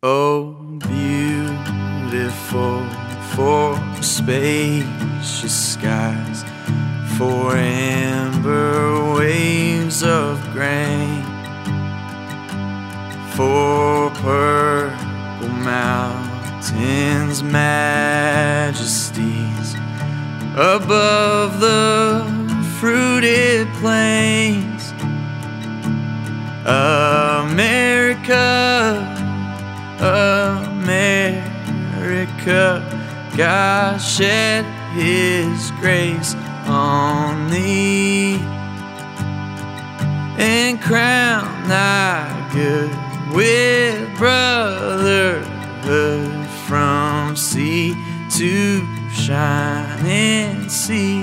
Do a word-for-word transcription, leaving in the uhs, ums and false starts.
Oh, beautiful for spacious skies, for amber waves of grain, for purple mountains' majesties, above the fruited plains. America, America, God shed His grace on thee, and crown thy good with brotherhood from sea to shining sea.